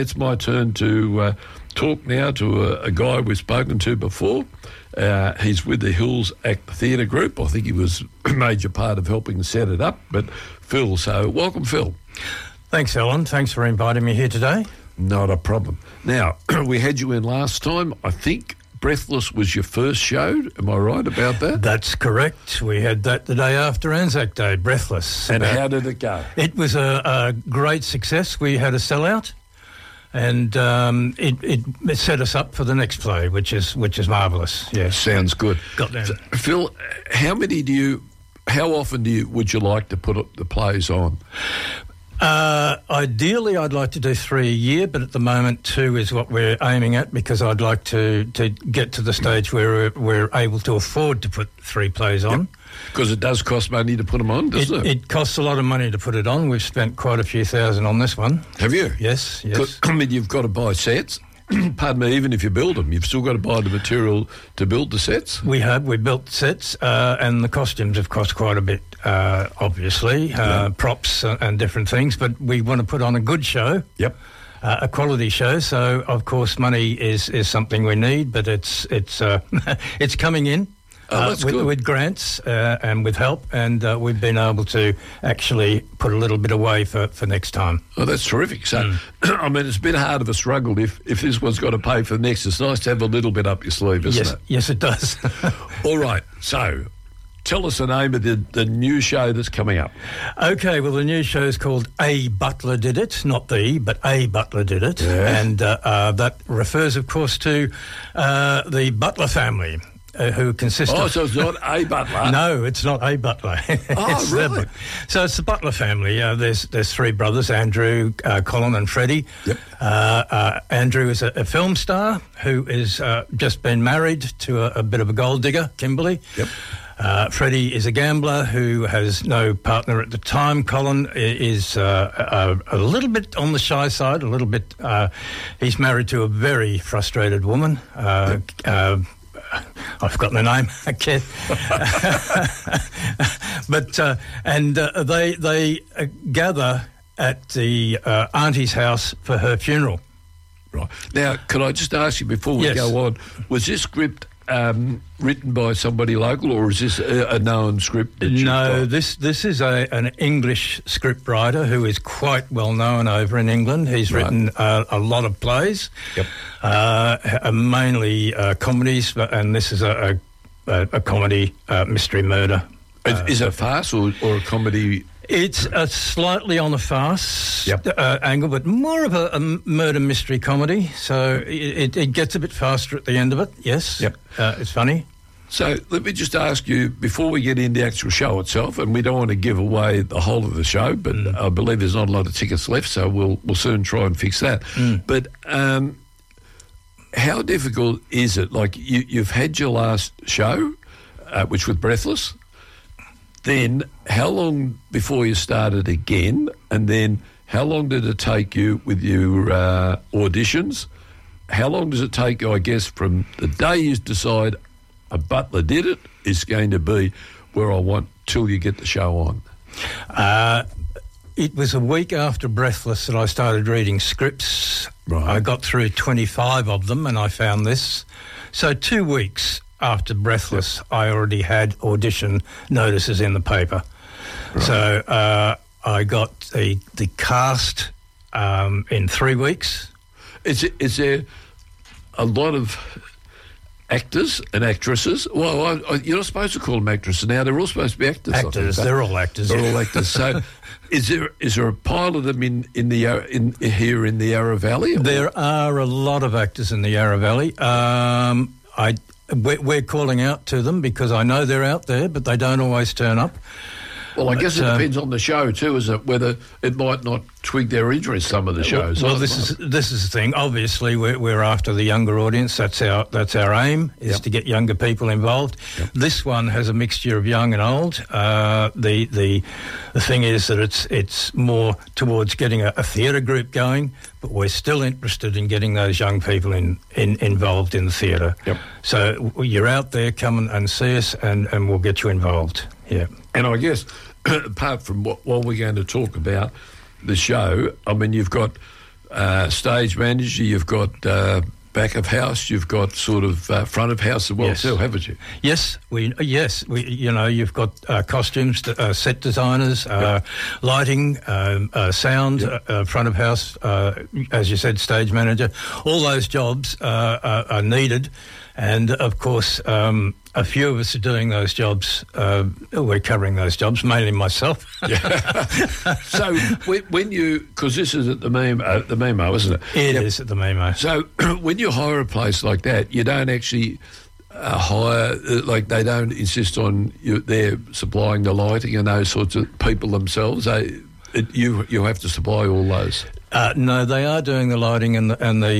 it's my turn to talk now to a guy we've spoken to before. He's with the Hills Act Theatre Group. I think he was a major part of helping set it up. But Phil, so welcome, Phil. Thanks, Alan. Thanks for inviting me here today. Not a problem. Now, we had you in last time. I think Breathless was your first show. Am I right about that? That's correct. We had that the day after Anzac Day, Breathless. And how did it go? It was a great success. We had a sellout, and it set us up for the next play, which is marvellous. Yes, sounds good. Got that. So, Phil, how often would you like to put the plays on? Ideally, I'd like to do 3 a year, but at the moment 2 is what we're aiming at, because I'd like to get to the stage where we're able to afford to put 3 plays on. Because it does cost money to put them on, doesn't it? It costs a lot of money to put it on. We've spent quite a few thousand on this one. Have you? Yes. I mean, you've got to buy sets. Pardon me, even if you build them, you've still got to buy the material to build the sets? We built sets, and the costumes have cost quite a bit, obviously, props and different things, but we want to put on a good show. Yep. A quality show, so of course money is something we need, but it's it's coming in. With grants and with help, and we've been able to actually put a little bit away for next time. Oh, that's terrific. So, I mean, it's a bit hard of a struggle if this one's got to pay for the next. It's nice to have a little bit up your sleeve, isn't it? Yes, it does. All right, so tell us the name of the new show that's coming up. Okay, well, the new show is called A Butler Did It, not the, but A Butler Did It, and that refers, of course, to the Butler family. Who consist of... so it's not a butler? No, it's not a butler. Oh, really? So it's the Butler family. There's 3 brothers, Andrew, Colin and Freddie. Yep. Andrew is a film star who is just been married to a bit of a gold digger, Kimberly. Yep. Freddie is a gambler who has no partner at the time. Colin is a little bit on the shy side, a little bit... he's married to a very frustrated woman. I've forgotten the name. But they gather at the auntie's house for her funeral. Right. Now, could I just ask you before we go on, was this script written by somebody local, or is this a known script? No, this is an English script writer who is quite well known over in England. He's written a lot of plays, mainly comedies, and this is a comedy mystery murder. Is it a farce or a comedy? It's slightly on the farce angle, but more of a murder mystery comedy. So it gets a bit faster at the end of it, yes. Yep. It's funny. So let me just ask you, before we get into the actual show itself, and we don't want to give away the whole of the show, but I believe there's not a lot of tickets left, so we'll soon try and fix that. But how difficult is it? Like, you've had your last show, which was Breathless. Then how long before you started again? And then how long did it take you with your auditions? How long does it take you, I guess, from the day you decide A Butler Did It is going to be where I want till you get the show on? It was a week after Breathless that I started reading scripts. Right. I got through 25 of them and I found this. So 2 weeks after Breathless, I already had audition notices in the paper. Right. So I got the cast in 3 weeks. Is there a lot of actors and actresses? Well, you're not supposed to call them actresses now. They're all supposed to be actors. Actors, they're all actors. They're all actors. So, is there a pile of them in here in the Yarra Valley? Or? There are a lot of actors in the Yarra Valley. We're calling out to them because I know they're out there, but they don't always turn up. Well, I guess it depends on the show too, is it? Whether it might not twig their interest, some of the shows. Well, this is the thing. Obviously, we're after the younger audience. That's our aim, is to get younger people involved. Yep. This one has a mixture of young and old. The thing is that it's more towards getting a theatre group going, but we're still interested in getting those young people involved in the theatre. Yep. So you're out there, come and see us, and we'll get you involved. Yeah. And I guess, apart from what we're going to talk about the show, I mean, you've got stage manager, you've got back of house, you've got sort of front of house as well too, haven't you? Yes, you've got costumes, set designers, lighting, sound, front of house, as you said, stage manager. All those jobs are needed, and of course, a few of us are doing those jobs. We're covering those jobs, mainly myself. So when you, because this is at the Memo, isn't it? It is at the Memo. So when you hire a place like that, you don't actually hire, like they don't insist on they're supplying the lighting and those sorts of people themselves. You have to supply all those. No, they are doing the lighting and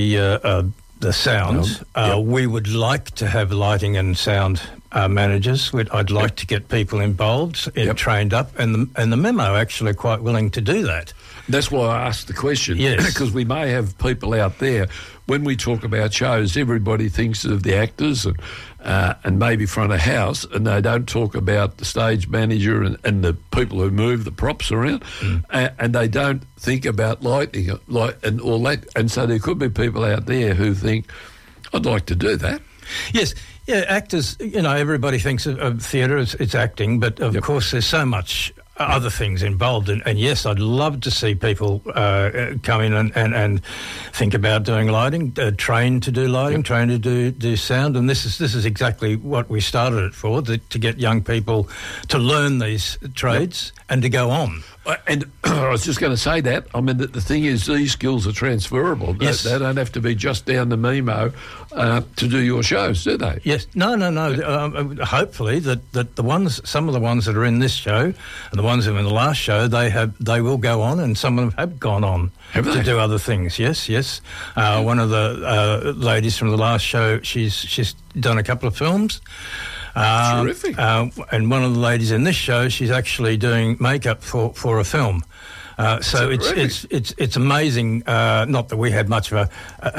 the sound. We would like to have lighting and sound managers. I'd like to get people involved, trained up, and the Memo actually are quite willing to do that. That's why I asked the question. Yes. Because we may have people out there, when we talk about shows, everybody thinks of the actors and maybe front of house, and they don't talk about the stage manager and the people who move the props around, and they don't think about lighting and all that. And so there could be people out there who think, I'd like to do that. Yes. Yeah, actors, everybody thinks of theatre, it's acting, but of course there's so much other things involved. And yes, I'd love to see people come in and think about doing lighting, train to do lighting, train to do sound. And this is exactly what we started it for, to get young people to learn these trades and to go on. And I was just going to say that. I mean, the thing is, these skills are transferable. Yes. They don't have to be just down the Memo to do your shows, do they? Yes. No. Hopefully that some of the ones that are in this show and the ones who are in the last show, they will go on, and some of them have gone on to do other things. Yes. One of the ladies from the last show, she's done a couple of films. Terrific. And one of the ladies in this show, she's actually doing makeup for a film. So it's amazing. Not that we had much of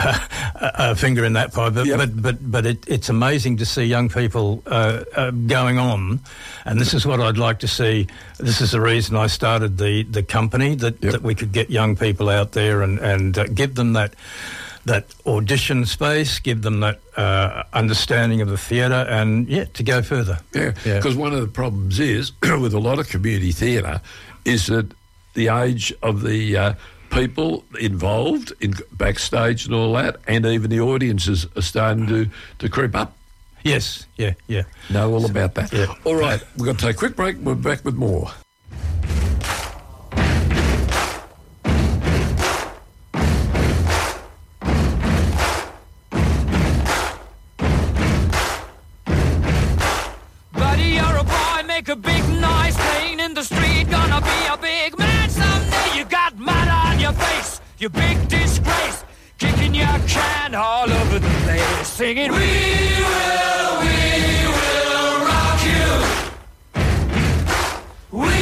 a finger in that pie, but it's amazing to see young people going on. And this is what I'd like to see. This is the reason I started the company, that we could get young people out there and give them that audition space, give them that understanding of the theatre, and to go further. Yeah, because one of the problems is with a lot of community theatre is that the age of the people involved in backstage and all that, and even the audiences are starting to creep up. Yes, yeah. Know all about that. Yeah. All right, we're going to take a quick break. We're back with more. Make a big noise playing in the street, gonna be a big man someday. You got mud on your face, you big disgrace, kicking your can all over the place, singing, we will rock you. We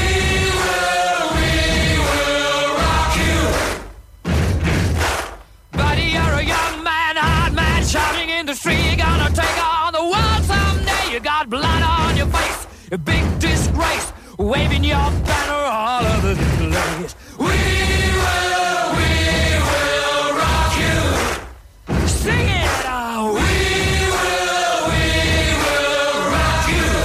will rock you. Buddy, you're a young man, hard man, shouting in the street, you're gonna take on the world someday. You got blood on your face, a big disgrace, waving your banner all over the place. We will rock you. Sing it out. We will rock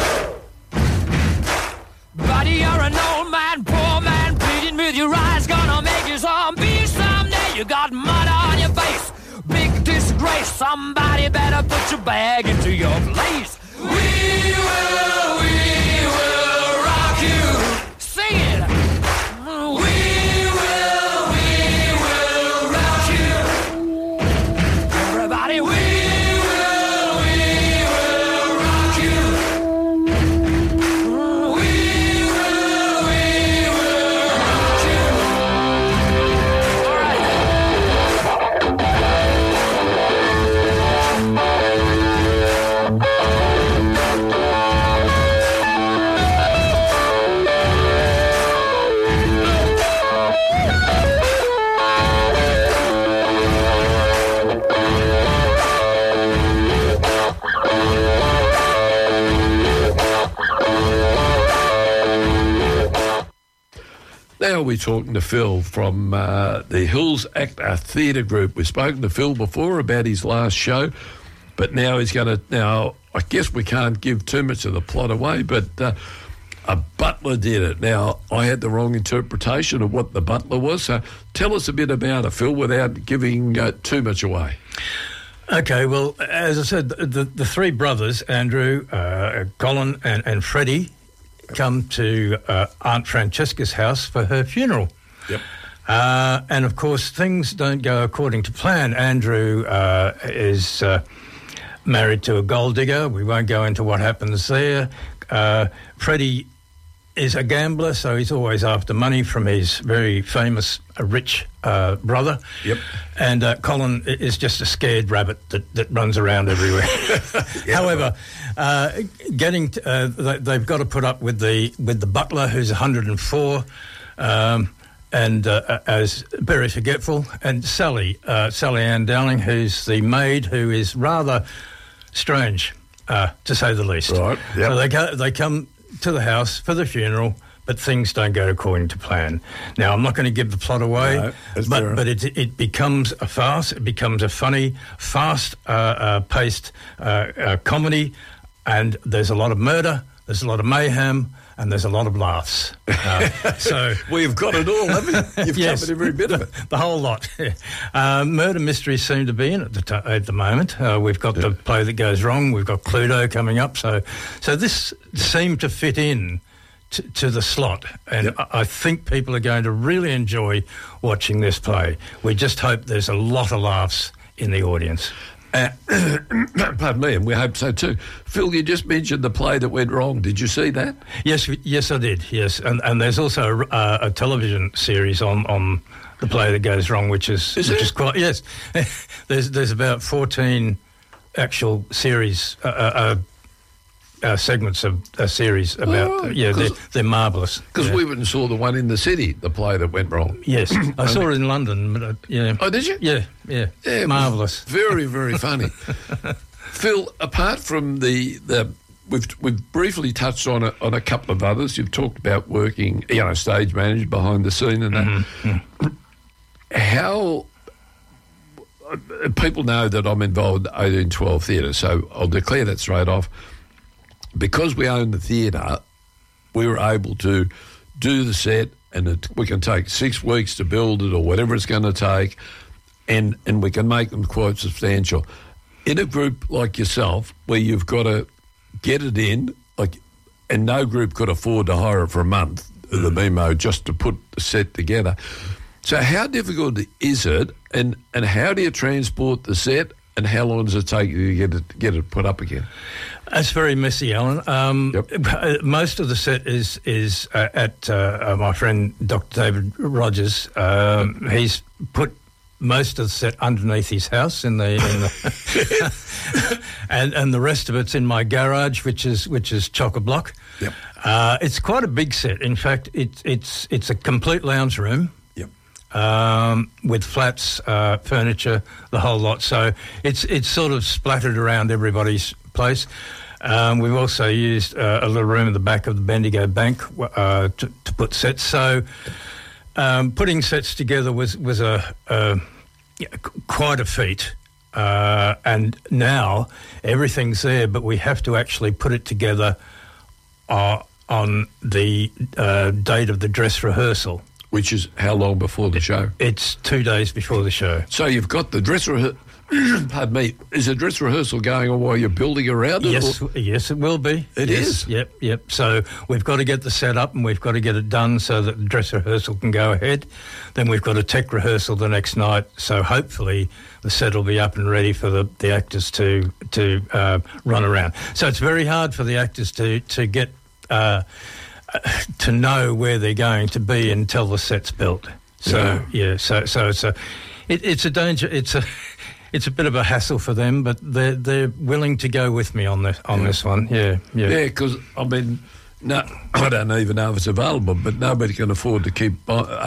you. Buddy, you're an old man, poor man, pleading with your eyes, gonna make you zombie someday. You got mud on your face, big disgrace. Somebody better put your bag into your place. We will rock you. Sing it. We will rock you. Everybody, we will rock you. We will rock you. All right. Now we're talking to Phil from the Hills Actor Theatre Group. We've spoken to Phil before about his last show, but now he's going to... Now, I guess we can't give too much of the plot away, but a butler did it. Now, I had the wrong interpretation of what the butler was, so tell us a bit about it, Phil, without giving too much away. Okay, well, as I said, the three brothers, Andrew, Colin and Freddie, come to Aunt Francesca's house for her funeral. Yep. And, of course, things don't go according to plan. Andrew is married to a gold digger. We won't go into what happens there. Freddie is a gambler, so he's always after money from his very famous rich brother. Yep. And Colin is just a scared rabbit that runs around everywhere. Yeah, However, they've got to put up with the butler, who's 104, and as very forgetful, and Sally Ann Dowling, who's the maid, who is rather strange, to say the least. Right. Yep. So they come to the house for the funeral, but things don't go according to plan. Now, I'm not going to give the plot away, but it becomes a farce. It becomes a funny, fast-paced comedy, and there's a lot of murder, there's a lot of mayhem, and there's a lot of laughs. So we've got it all, haven't you? You've covered every bit of it. The whole lot. Murder mysteries seem to be in at the moment. We've got the play that goes wrong. We've got Cluedo coming up. So this seemed to fit in to the slot. And I think people are going to really enjoy watching this play. We just hope there's a lot of laughs in the audience. Pardon me, and we hope so too. Phil, you just mentioned the play that went wrong. Did you see that? Yes, I did. Yes, and there's also a television series on the play that goes wrong, which is quite There's about 14 actual series segments of a series about. They're marvellous. Because we went and saw the one in the city, the play that went wrong. Yes, I saw it in London. But, Oh, did you? Yeah, marvellous. Very, very funny. Phil, apart from we've briefly touched on a couple of others. You've talked about working, stage manager behind the scene and that. Mm-hmm. How people know that I'm involved in 1812 Theatre, so I'll declare that straight off. Because we own the theatre, we were able to do the set, and we can take 6 weeks to build it or whatever it's going to take, and we can make them quite substantial. In a group like yourself, where you've got to get it in, and no group could afford to hire it for a month, the BMO, just to put the set together. So how difficult is it, and how do you transport the set, and how long does it take you to get it put up again? It's very messy, Alan. Most of the set is at my friend Dr. David Rogers. He's put most of the set underneath his house in the and the rest of it's in my garage, which is chock-a-block. Yep. It's quite a big set. In fact, it's a complete lounge room. With flats, furniture, the whole lot. So it's sort of splattered around everybody's place. We've also used a little room at the back of the Bendigo Bank to put sets. So putting sets together was quite a feat. And now everything's there, but we have to actually put it together on the date of the dress rehearsal. Which is how long before the show? It's 2 days before the show. So you've got the dress rehearsal. Pardon me. Is the dress rehearsal going on while you're building around it? Yes, it will be. It is? Yep. So we've got to get the set up and we've got to get it done so that the dress rehearsal can go ahead. Then we've got a tech rehearsal the next night. So hopefully the set will be up and ready for the actors to run around. So it's very hard for the actors to get... to know where they're going to be until the set's built. So it's a danger. It's a bit of a hassle for them, but they're willing to go with me on this one. Yeah. Because I mean, no, I don't even know if it's available, but nobody can afford to keep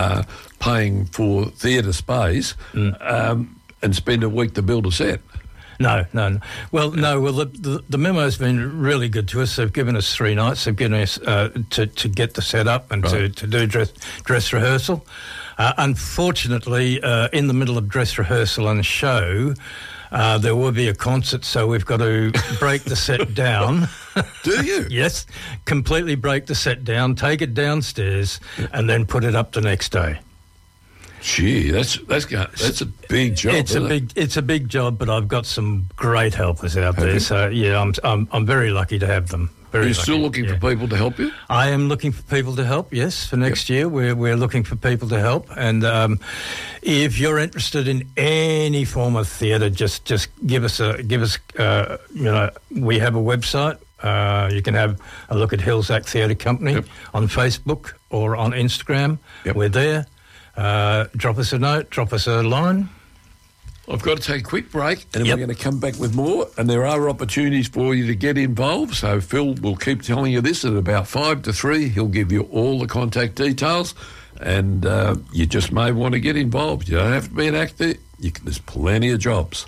paying for theatre space and spend a week to build a set. No. Well, the memo's been really good to us. They've given us 3 nights. They've given us to get the setup and to do dress rehearsal. Unfortunately, in the middle of dress rehearsal and show, there will be a concert, so we've got to break the set down. Do you? Yes, completely break the set down, take it downstairs, and then put it up the next day. Gee, that's a big job. It's a big job, but I've got some great helpers out there. You? So yeah, I'm very lucky to have them. Are you still looking for people to help you? I am looking for people to help. Yes, for next year we're looking for people to help. And if you're interested in any form of theatre, just give us. We have a website. You can have a look at Hills Act Theatre Company on Facebook or on Instagram. Yep. We're there. Drop us a note, drop us a line. I've got to take a quick break, and then we're going to come back with more, and there are opportunities for you to get involved, so Phil will keep telling you this at about 5 to 3. He'll give you all the contact details, and you just may want to get involved. You don't have to be an actor. There's plenty of jobs.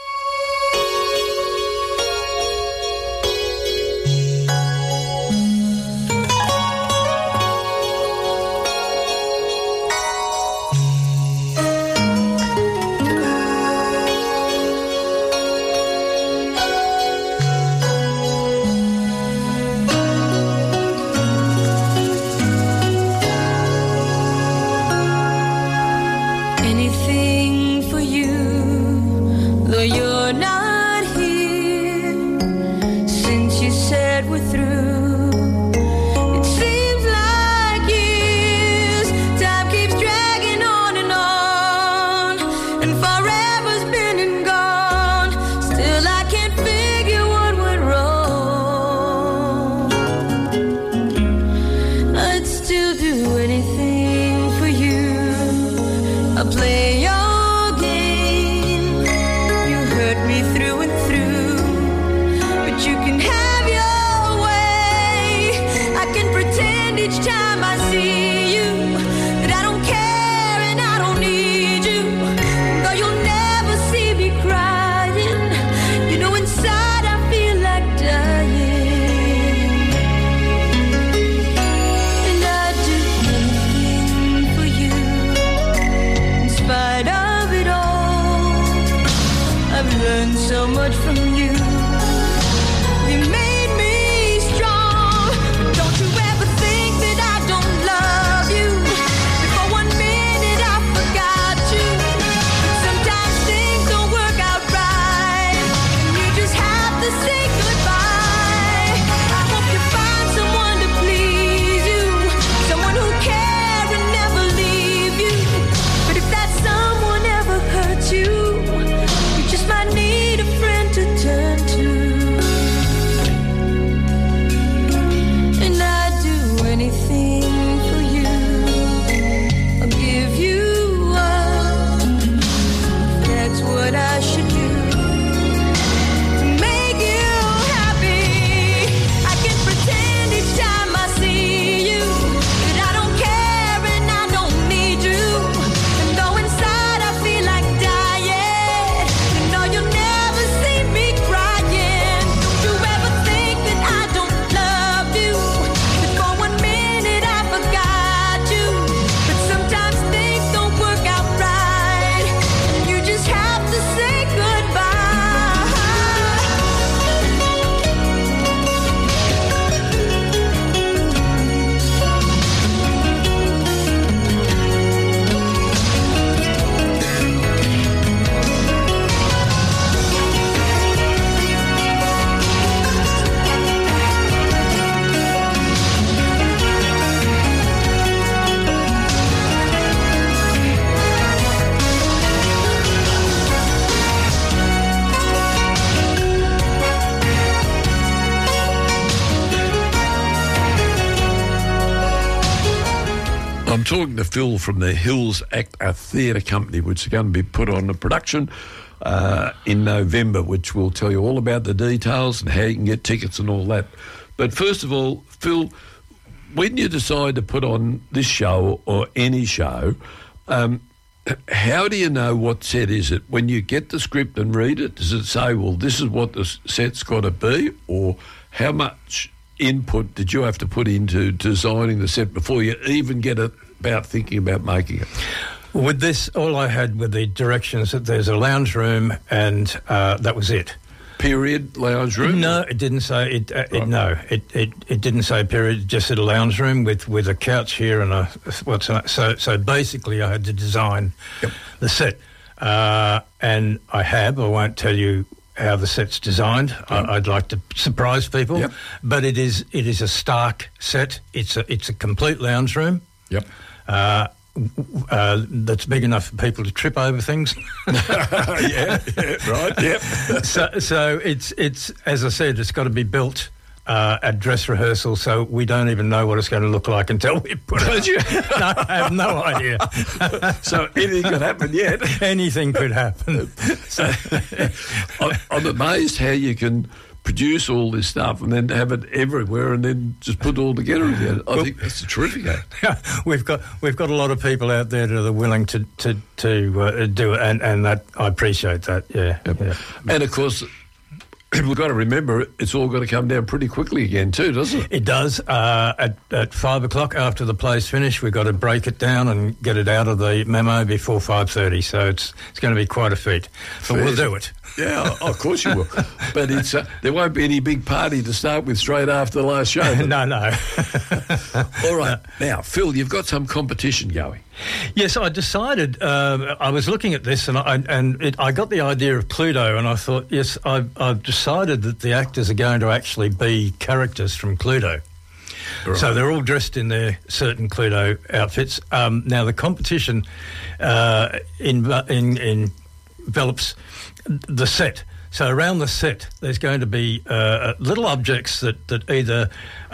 I'm talking to Phil from the Hills Act Theatre Company, which is going to be put on a production in November, which will tell you all about the details and how you can get tickets and all that. But first of all, Phil, when you decide to put on this show or any show, how do you know what set is it? When you get the script and read it, does it say, well, this is what the set's got to be? Or how much input did you have to put into designing the set before you even get about thinking about making it? With this, all I had were the directions that there's a lounge room and that was it. Period lounge room? No, it didn't say it. It didn't say period. It just said a lounge room with a couch here and so basically I had to design the set, and I won't tell you how the set's designed. I'd like to surprise people, but it is a stark set. It's a complete lounge room. Yep. That's big enough for people to trip over things. yeah, right. Yep. So it's as I said, it's got to be built at dress rehearsal, so we don't even know what it's going to look like until we put it. Don't you? No, I have no idea. So anything could happen yet. Anything could happen. So I'm amazed how you can produce all this stuff and then have it everywhere and then just put it all together again. I think that's a terrific act. We've got a lot of people out there that are willing to do it, and that I appreciate that. Yeah. And of course, we've got to remember it's all got to come down pretty quickly again too, doesn't it? It does. At 5 o'clock after the play's finished, we've got to break it down and get it out of the memo before 5:30. So it's going to be quite a feat, but we'll do it. Yeah, of course you will. But it's there won't be any big party to start with straight after the last show. No. All right. Now, Phil, you've got some competition going. Yes, I decided. I was looking at this, and I got the idea of Cluedo, and I thought, yes, I've decided that the actors are going to actually be characters from Cluedo. Right. So they're all dressed in their certain Cluedo outfits. Now the competition envelops the set. So around the set, there's going to be little objects that either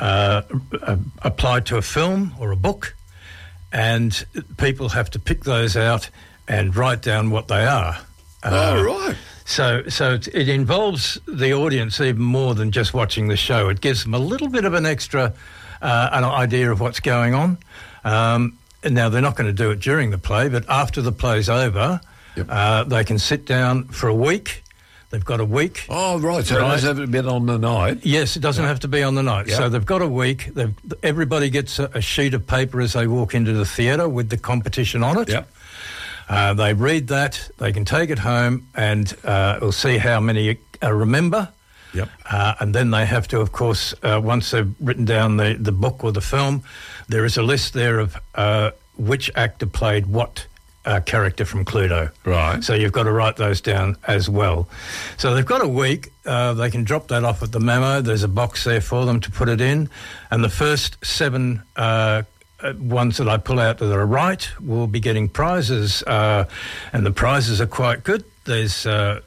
apply to a film or a book, and people have to pick those out and write down what they are. Right. So it involves the audience even more than just watching the show. It gives them a little bit of an extra an idea of what's going on. Now, they're not going to do it during the play, but after the play's over, they can sit down for a week. They've got a week. Oh, right. So it doesn't have to be on the night. Yes, it doesn't have to be on the night. So they've got a week. Everybody gets a sheet of paper as they walk into the theatre with the competition on it. Yep. They read that. They can take it home and we'll see how many remember. Yep. And then they have to, of course, once they've written down the book or the film, there is a list there of which actor played what character from Cluedo. Right. So you've got to write those down as well. So they've got a week. They can drop that off at the memo. There's a box there for them to put it in. And the first 7 ones that I pull out that are right will be getting prizes. And the prizes are quite good. There's a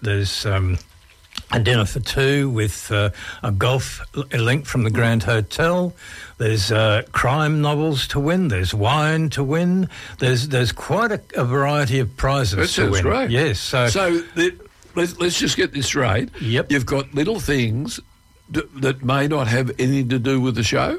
dinner for 2 with a golf link from the Grand Hotel. There's crime novels to win. There's wine to win. There's quite a variety of prizes to win. That sounds great. Yes. So let's just get this straight. Yep. You've got little things that may not have anything to do with the show.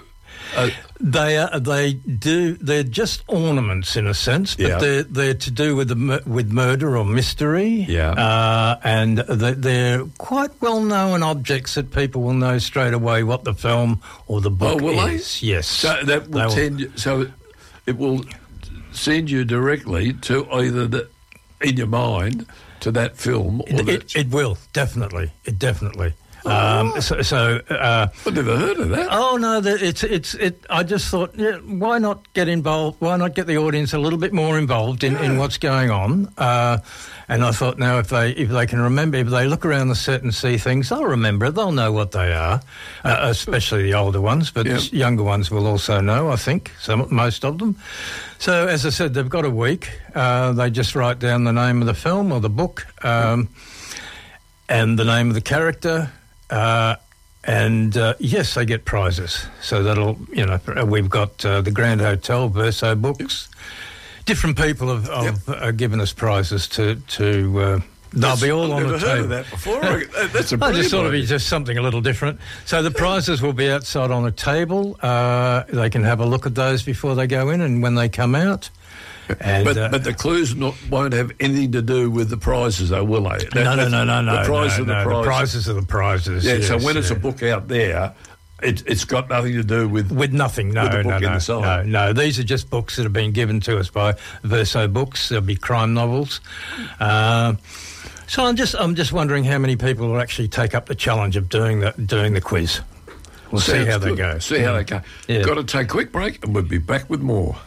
They do. They're just ornaments in a sense, but they're to do with with murder or mystery. Yeah. And they're quite well-known objects that people will know straight away what the film or the book is. They? Yes. So that will So it will send you directly to either in your mind to that film. Or it will definitely. It definitely. I've never heard of that. Oh no, I just thought, why not get involved? Why not get the audience a little bit more involved in what's going on? And I thought, now if they can remember, if they look around the set and see things, they'll remember. They'll know what they are, especially the older ones, but younger ones will also know. I think most of them. So as I said, they've got a week. They just write down the name of the film or the book, and the name of the character. Yes, they get prizes. So that'll, we've got the Grand Hotel Verso books. Different people have given us prizes to they'll be all on the table. I've never heard of that before. That's a brilliant I just thought it'd idea. be just something a little different. So the prizes will be outside on a table. They can have a look at those before they go in and when they come out. And, but the clues won't have anything to do with the prizes, though, will they? No. The prizes are the prizes. The prizes are the prizes. Yeah, yes, so when it's a book out there, it's got nothing to do with nothing. No, with the book in the side. No. These are just books that have been given to us by Verso Books. There'll be crime novels. So I'm just wondering how many people will actually take up the challenge of doing the quiz. We'll see how they go. See how they go. Yeah. Got to take a quick break, and we'll be back with more.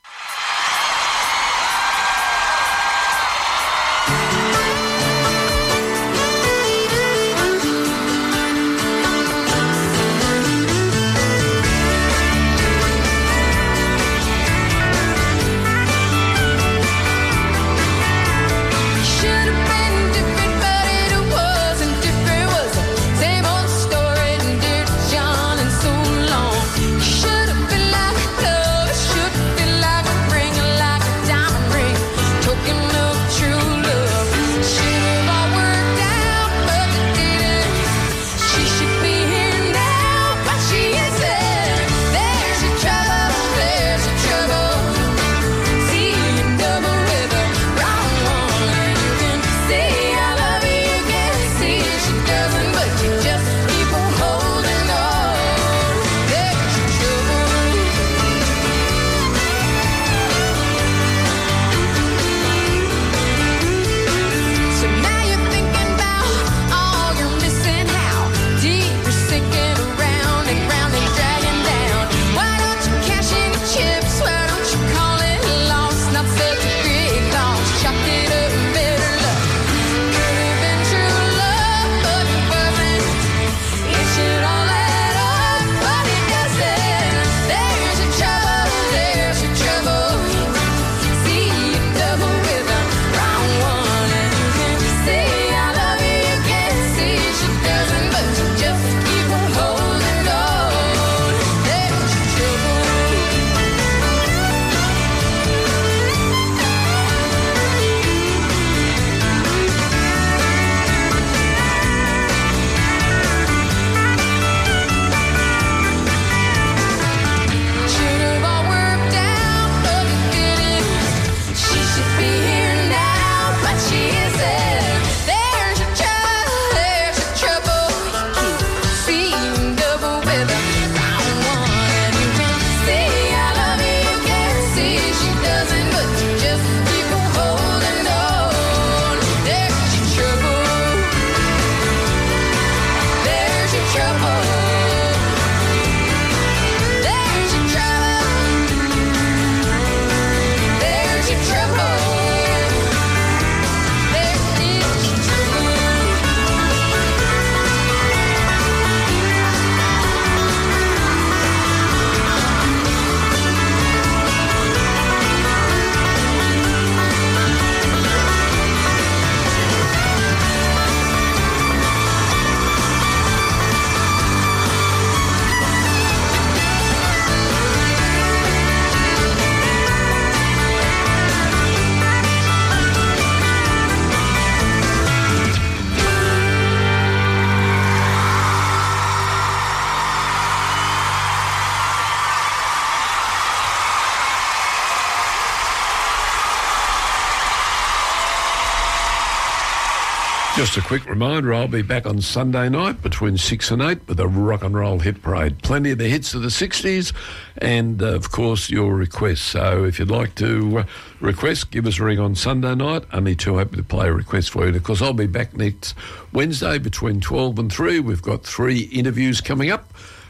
Just a quick reminder, I'll be back on Sunday night between 6 and 8 with a rock and roll hit parade. Plenty of the hits of the 60s and, of course, your requests. So if you'd like to request, give us a ring on Sunday night. Only too happy to play a request for you. And, of course, I'll be back next Wednesday between 12 and 3. We've got 3 interviews coming up.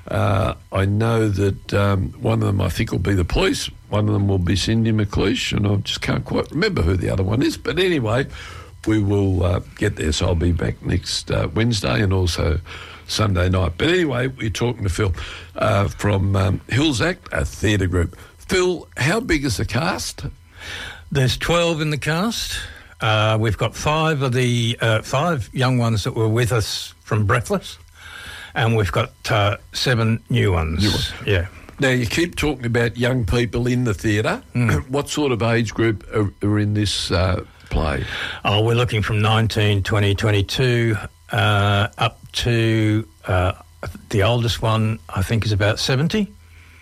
I know that one of them I think will be the police. One of them will be Cindy McLeish, and I just can't quite remember who the other one is. But anyway, we will get there. So I'll be back next Wednesday and also Sunday night. But anyway, we're talking to Phil from Hills Act, a theatre group. Phil, how big is the cast? There's 12 in the cast. We've got 5 of the 5 young ones that were with us from Breathless, and we've got 7 new ones. Yeah. Now, you keep talking about young people in the theatre. What sort of age group are in this play? Oh, we're looking from 19, 20, 22 up to the oldest one, I think, is about 70.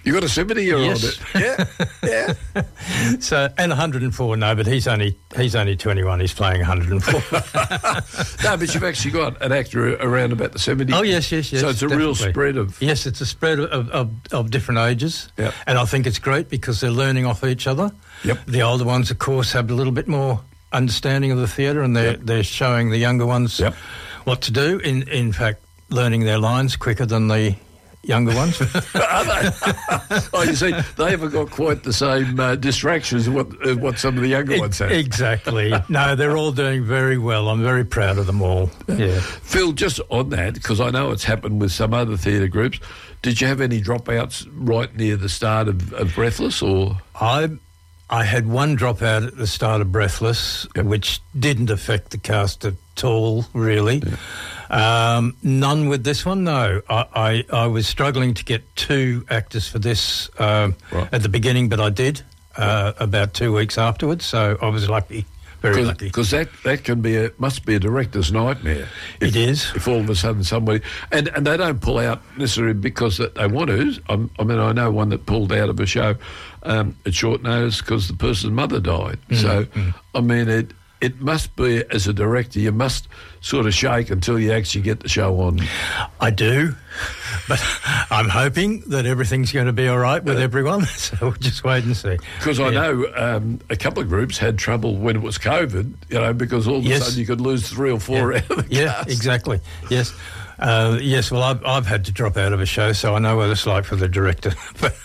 You got a 70-year-old? Yes. Yeah. So, and 104, no, but he's only 21. He's playing 104. No, but you've actually got an actor around about the 70s. Oh, yes. So it's a definitely. real spread of... Yes, it's a spread of different ages. Yep. And I think it's great because they're learning off each other. Yep. The older ones, of course, have a little bit more understanding of the theatre, and they're showing the younger ones what to do. In fact, learning their lines quicker than the younger ones. Are they? Oh, you see, they haven't got quite the same distractions as what some of the younger ones have. Exactly. No, they're all doing very well. I'm very proud of them all. Yeah. Phil, just on that, because I know it's happened with some other theatre groups, did you have any dropouts right near the start of Breathless, or...? I had one dropout at the start of Breathless, which didn't affect the cast at all, really. None with this one, no. I was struggling to get 2 actors for this at the beginning, but I did about 2 weeks afterwards, so I was lucky. Very lucky. Because that must be a director's nightmare. It is. If all of a sudden somebody... And they don't pull out necessarily because they want to. I mean, I know one that pulled out of a show at short notice because the person's mother died. So, I mean, it must be, as a director, you must sort of shake until you actually get the show on. I do, but I'm hoping that everything's going to be all right with everyone, so we'll just wait and see. Because I know a couple of groups had trouble when it was COVID, because all of a sudden you could lose 3 or 4 out of the cast. Yeah, exactly, yes. Yes, well, I've had to drop out of a show, so I know what it's like for the director. But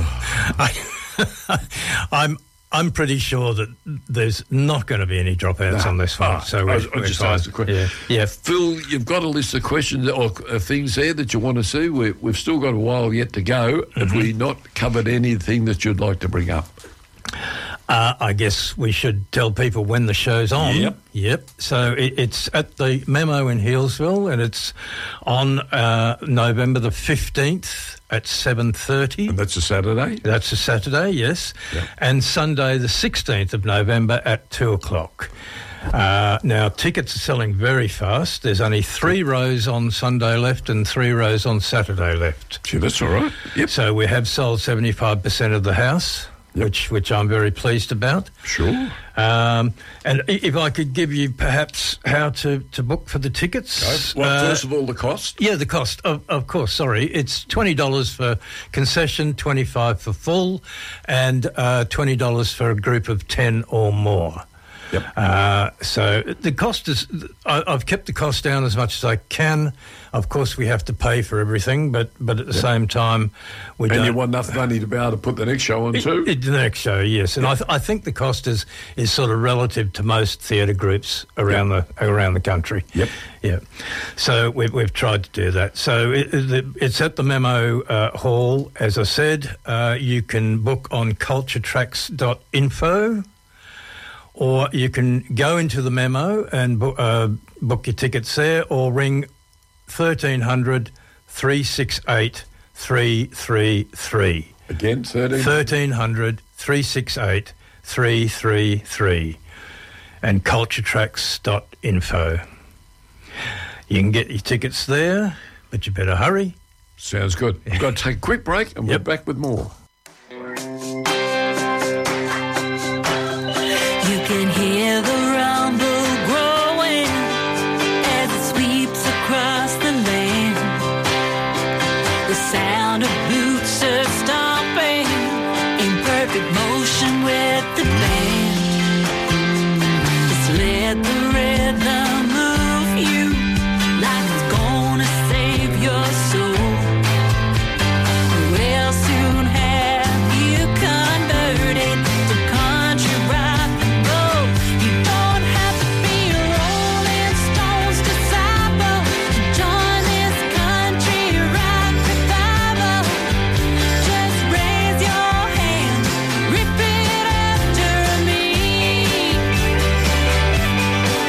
I'm pretty sure that there's not going to be any dropouts on this one. So I just asked a question. Yeah. Phil, you've got a list of questions or things there that you want to see. We've still got a while yet to go. Have we not covered anything that you'd like to bring up? I guess we should tell people when the show's on. Yep. So it's at the Memo in Healesville, and it's on November the 15th at 7:30. And that's a Saturday? That's a Saturday, yes. Yep. And Sunday the 16th of November at 2:00. Now, tickets are selling very fast. There's only 3 rows on Sunday left and 3 rows on Saturday left. Gee, that's all right. Yep. So we have sold 75% of the house. Which I'm very pleased about. Sure. And if I could give you perhaps how to book for the tickets. Well, first of all, the cost? Yeah, the cost, of course, sorry. It's $20 for concession, $25 for full, and $20 for a group of 10 or more. Yep. So the cost is... I've kept the cost down as much as I can. Of course, we have to pay for everything, but at the same time, we don't... And you want enough money to be able to put the next show on too? The next show, yes. And I think the cost is sort of relative to most theatre groups around the country. Yep. Yeah. So we've tried to do that. So it's at the Memo Hall, as I said. You can book on culturetracks.info, or you can go into the Memo and book your tickets there, or ring 1300 368 333. Again, 1300 368 333, and culturetracks.info. You can get your tickets there, but you better hurry. Sounds good. We've got to take a quick break and we're back with more. You can hear the rumble growing as it sweeps across the land. The sound of boots are stomping in perfect motion with the band. Just let the rhythm move you like it's gonna save your soul. We'll soon have you converted to country rock and roll. You don't have to be a Rolling Stones disciple to join this country rock revival. Just raise your hand, repeat after me.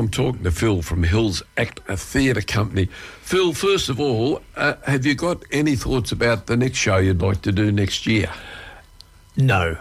talking to Phil from Hills Actor Theatre Company. Phil, first of all, have you got any thoughts about the next show you'd like to do next year? No.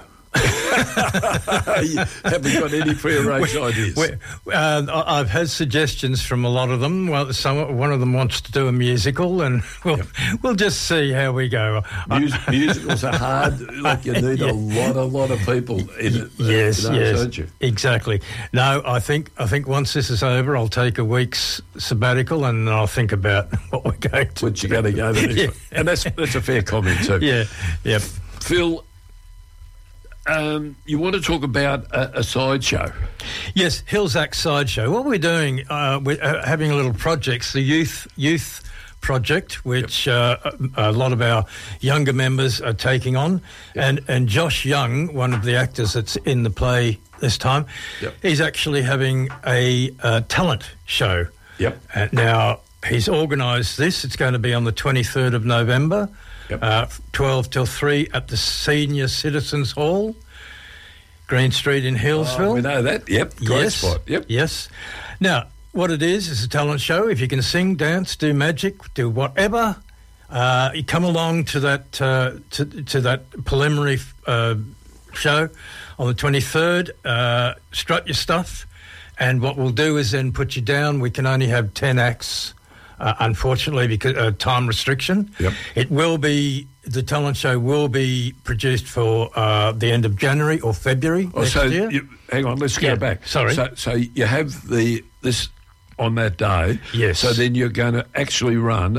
Have we got any prearranged ideas? I've had suggestions from a lot of them. Well, one of them wants to do a musical, and we'll just see how we go. Musicals are hard. Like you need a lot of people in it. Yes, don't you? Exactly. No, I think once this is over, I'll take a week's sabbatical, and I'll think about what we're going to. What you're going to go to next week. And that's a fair comment too. Yeah. Yep. Phil. You want to talk about a sideshow? Yes, Hills Act Sideshow. What we're doing, we're having a little project, the youth project, which a lot of our younger members are taking on. Yep. And Josh Young, one of the actors that's in the play this time, he's actually having a talent show. Yep. Now, he's organised this. It's going to be on the 23rd of November. Yep. 12 till 3 at the Senior Citizens Hall, Green Street in Hillsville. We know that. Yep. Great spot. Yep. Yes. Now, what it is a talent show. If you can sing, dance, do magic, do whatever, you come along to that to that preliminary show on the 23rd. Strut your stuff, and what we'll do is then put you down. We can only have 10 acts. Unfortunately, because time restriction. Yep. The talent show will be produced for the end of January or February next year. Hang on, let's go back. Sorry. So you have this on that day. Yes. So then you're going to actually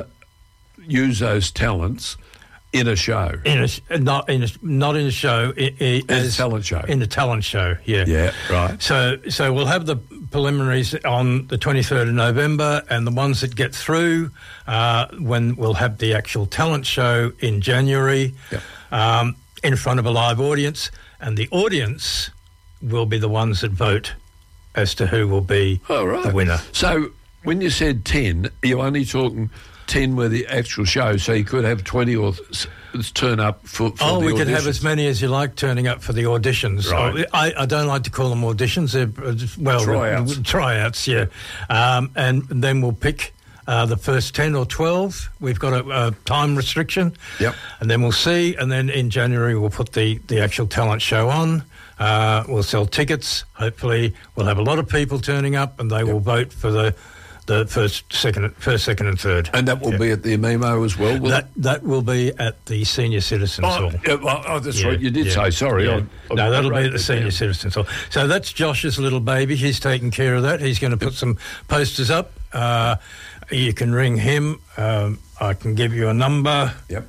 use those talents in a show. Not in a show. As a talent show. In a talent show, yeah. Yeah, right. So we'll have the preliminaries on the 23rd of November, and the ones that get through, when we'll have the actual talent show in January, in front of a live audience, and the audience will be the ones that vote as to who will be the winner. So when you said 10, are you only talking 10 were the actual show, so you could have 20 or turn up for the auditions? We could have as many as you like turning up for the auditions. Right. I don't like to call them auditions. They're tryouts, yeah. And then we'll pick the first 10 or 12. We've got a time restriction. Yep. And then we'll see. And then in January we'll put the actual talent show on. We'll sell tickets. Hopefully we'll have a lot of people turning up, and they will vote for the first, second, and third. And that will be at the Amimo as well, will it? That will be at the Senior Citizens Hall. That's right. You did say, sorry. Yeah. No, that'll be at the Senior Citizens Hall. So that's Josh's little baby. He's taking care of that. He's going to put some posters up. You can ring him. I can give you a number. Yep.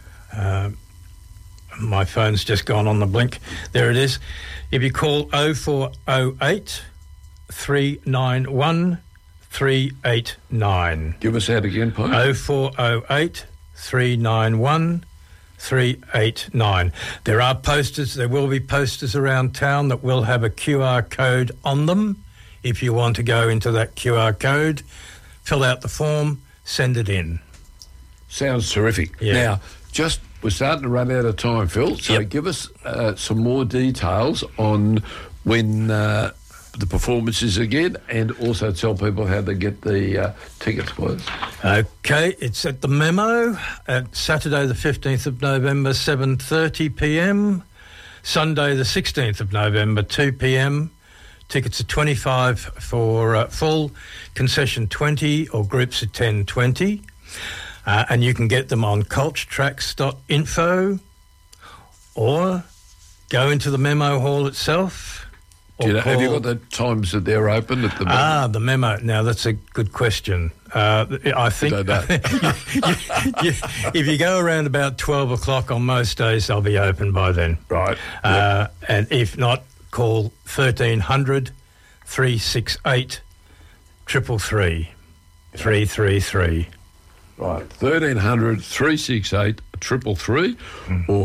My phone's just gone on the blink. There it is. If you call 0408 391 389. Give us that again, please. 0408 391 389. There are posters. There will be posters around town that will have a QR code on them. If you want to go into that QR code, fill out the form, send it in. Sounds terrific. Yeah. Now, we're starting to run out of time, Phil, so give us some more details on when the performance is again, and also tell people how they get the tickets, please. Okay, it's at the Memo at Saturday the 15th of November, 7:30 p.m. Sunday the 16th of November, 2 p.m. Tickets are $25 for full, concession $20, or groups at $10.20. And you can get them on culturetracks.info, or go into the Memo Hall itself. Have you got the times that they're open at the Memo? The Memo. Now, that's a good question. I think if you go around about 12 o'clock on most days, they'll be open by then. Right. And if not, call 1300 368 333 333. Right, 1300 368 333 or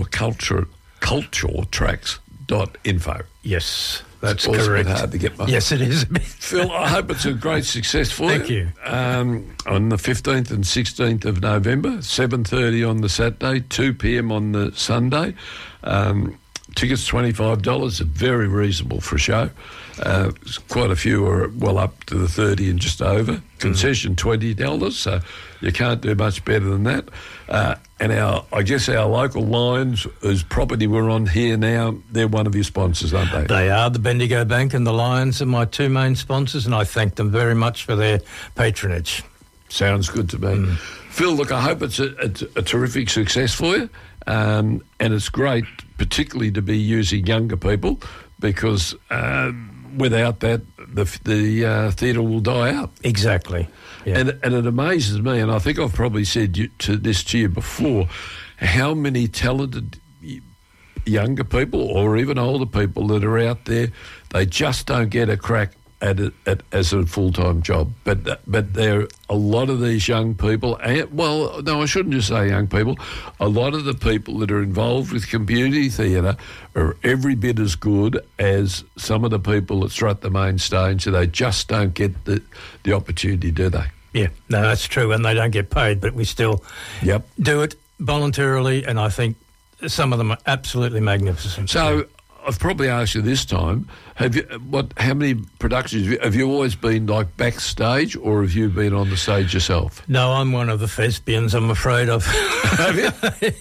culturetracks.info. Yes, that's correct. correct. Hard to get Yes, it is. Phil, I hope it's a great success for Thank you. On the 15th and 16th of November, 7:30 on the Saturday, 2 p.m. on the Sunday. tickets $25 are very reasonable for a show. Quite a few are well up to the 30 and just over. Concession $20, so you can't do much better than that. And I guess our local Lions, whose property we're on here now, they're one of your sponsors, aren't they? They are. The Bendigo Bank and the Lions are my two main sponsors, and I thank them very much for their patronage. Sounds good to me. Phil, look, I hope it's a terrific success for you, and it's great, particularly to be using younger people, because without that, the theatre will die out. Exactly. Yeah. And it amazes me, and I think I've probably said this to you before, how many talented younger people or even older people that are out there, they just don't get a crack at it as a full-time job. But there are a lot of these young people, and, well, no, I shouldn't just say young people, a lot of the people that are involved with community theatre are every bit as good as some of the people that strut the main stage, so they just don't get the opportunity, do they? Yeah, no, that's true, and they don't get paid, but we still do it voluntarily, and I think some of them are absolutely magnificent. So I've probably asked you this time, how many productions, have you always been like backstage, or have you been on the stage yourself? No, I'm one of the thespians, I'm afraid of. Have you?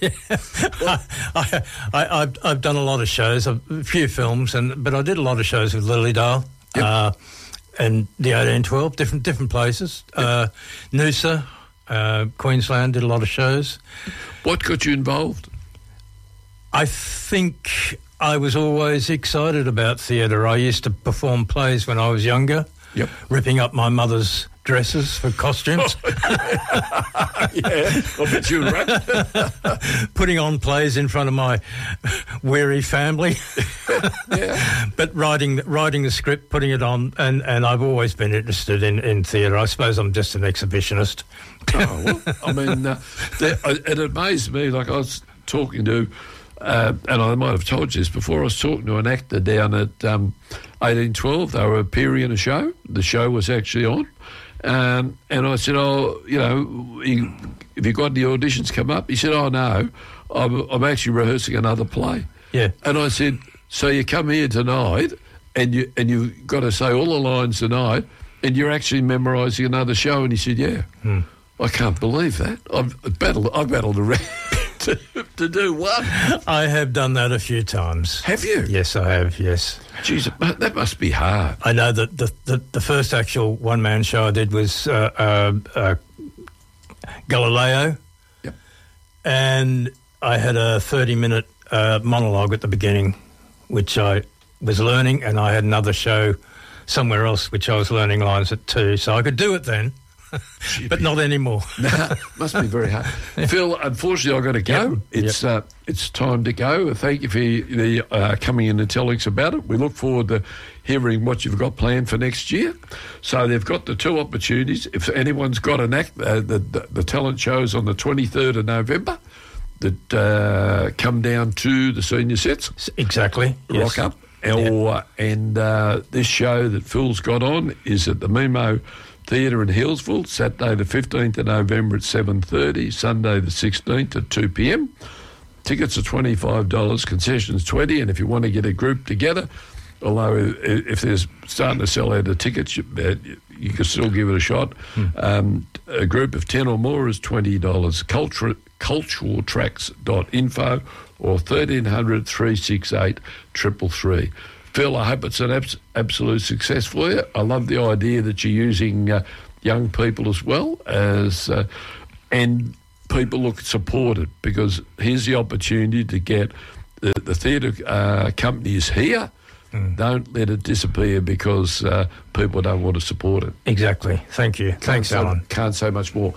I've done a lot of shows, a few films, but I did a lot of shows with Lilydale. Yep. And the 1812, different places. Noosa, Queensland, did a lot of shows. What got you involved? I think I was always excited about theatre. I used to perform plays when I was younger, ripping up my mother's dresses for costumes. Yeah, I bet you were right. Putting on plays in front of my weary family. Yeah. But writing the script, putting it on, and I've always been interested in theatre. I suppose I'm just an exhibitionist. Oh, well, I mean, it amazed me. Like, I was talking to, and I might have told you this before, I was talking to an actor down at 1812. They were appearing in a show. The show was actually on. And I said, have you got any auditions come up? He said, oh, no, I'm actually rehearsing another play. Yeah. And I said, so you come here tonight and you've got to say all the lines tonight and you're actually memorising another show? And he said, yeah. I can't believe that. I've battled around to do one. I have done that a few times. Have you? Yes, I have, yes. Jeez, that must be hard. I know that the first actual one-man show I did was Galileo. Yep. And I had a 30-minute monologue at the beginning, which I was learning, and I had another show somewhere else, which I was learning lines at too. So I could do it then. But not anymore. Must be very hard. Phil, unfortunately, I've got to go. It's time to go. Thank you for coming in and telling us about it. We look forward to hearing what you've got planned for next year. So they've got the two opportunities. If anyone's got an act, the talent shows on the 23rd of November that come down to the senior sets. Exactly. Rock up. And this show that Phil's got on is at the Mimo Theatre in Hillsville, Saturday the 15th of November at 7:30, Sunday the 16th at 2 p.m. Tickets are $25, concessions $20, and if you want to get a group together, although if there's starting to sell out the tickets, you can still give it a shot. A group of 10 or more is $20. Culturaltracks.info or 1300 368 333. Phil, I hope it's an absolute success for you. I love the idea that you're using young people as well as and people look supported, because here's the opportunity to get the theatre companies here. Don't let it disappear because people don't want to support it. Exactly. Thank you. Thanks, Alan. Can't say much more.